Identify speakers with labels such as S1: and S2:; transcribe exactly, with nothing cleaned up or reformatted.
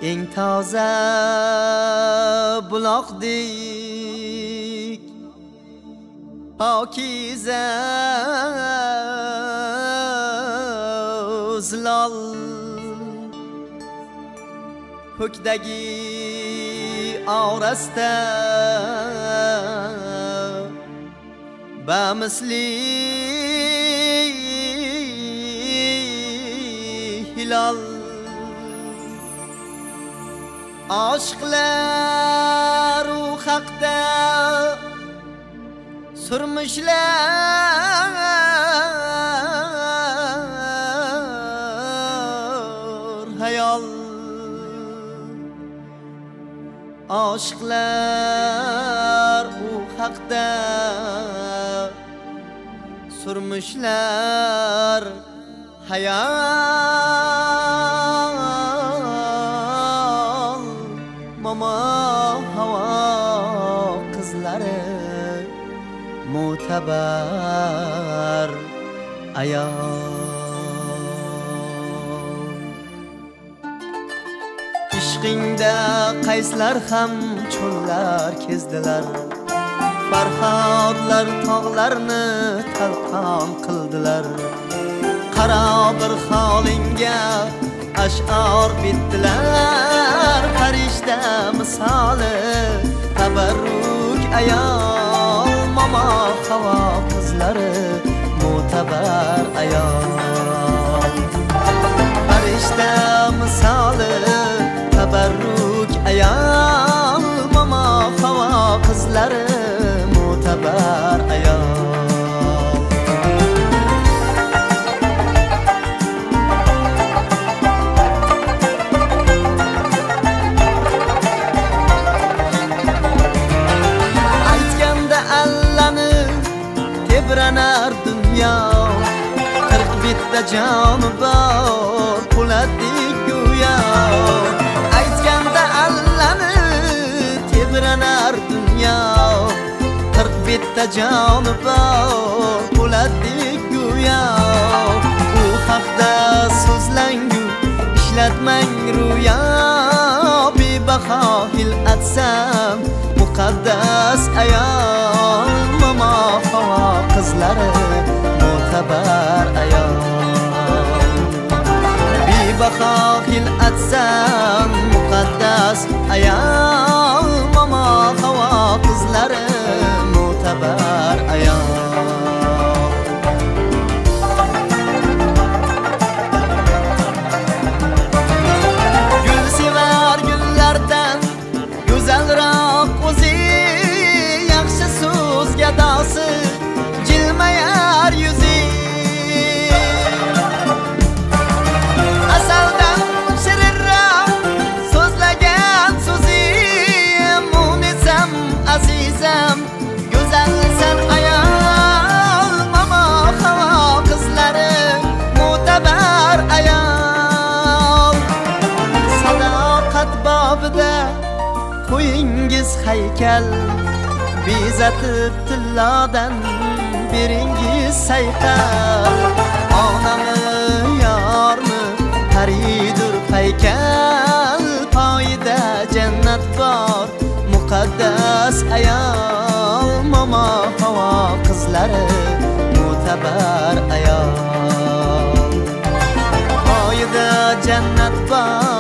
S1: eng toza buloqdek pokiza zilol ko'kdagi orasida bamisli hilol aşklar u haqda sürmüşler hayal aşklar u haqda sürmüşler hayal mama hava qizlari mo'tabar ayol ishqingda qayslar ham cho'llar kezdilar farhodlar tog'larni talqon qildilar qaro bir holingga ash'or bitdilar farishta misoli tabarruk ayol mama havo qizlari mo'tabar ayol farishta misoli tabarruk ayol mama havo qizlari mo'tabar ayol tebranar dünya qirq bitta joni bor po'latdek go'yo aytganda allani tebranar dünya qirq bitta joni bor po'latdek go'yo u haqda so'zlangu ishlatmang ro'yo bebaho hil'atsam muqaddas ayol mama havo qizlari mo'tabar ayol bebaho hil'atsam muqaddas ayol mama havo qizlari mo'tabar ayol gul sevar gullardan go'zalroq o'zi yaxshi so'z gadosi jilmayar yuzi asaldan shirinroq so'zlagan so'zi munisam azizam go'zalsan ayol mama havo qizlari mo'tabar ayol sadoqat bobida qo'yingiz haykal bezatib tillodan beringiz sayqal onami yormi paridur paykal poyida jannat bor muqaddas ayol mama havo qizlari mo'tabar ayol poyida jannat bor